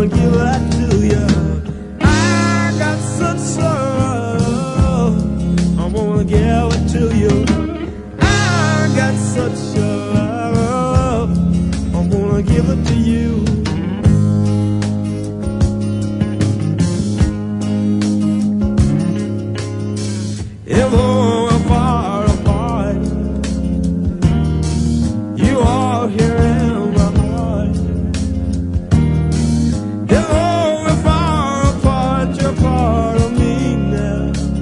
wanna give that to you. I got such love, I wanna give it to you. I got such love, I wanna give it to you. If we're far apart, you are here in my heart. If we're far apart, you're part of me now.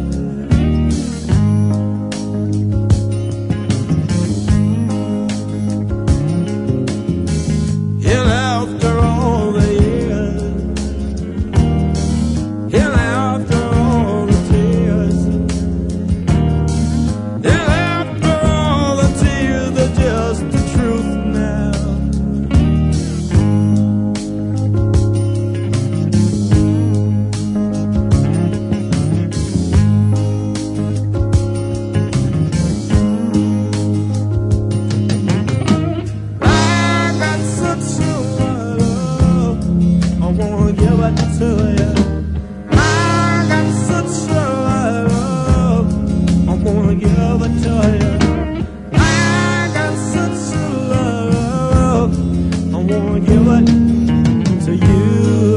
And after all the years, and after all the tears, and after all the tears, they're just the truth now. I got such love, I wanna give it to you. I got such love, I wanna give it to you. I got such love, I wanna give it to you.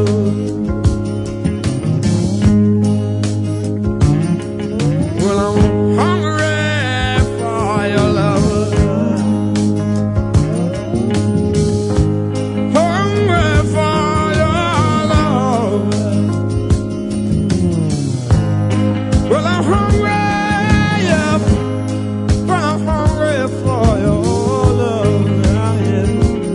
Well, I'm hungry for your love, hungry for your love. Well, I'm hungry, yeah, but I'm hungry for your love. I am.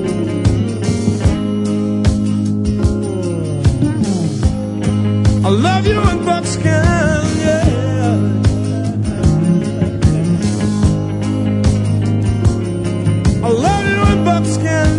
I love you in buckskin, yeah. I love you in buckskin,